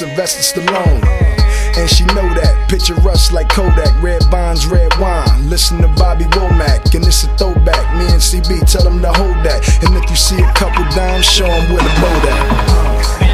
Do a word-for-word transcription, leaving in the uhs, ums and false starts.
Sylvester Stallone. And she know that, picture us like Kodak, red bonds, red wine. Listen to Bobby Womack, and it's a throwback. Me and C B tell them to hold that. And if you see a couple dimes, show them where the boat at.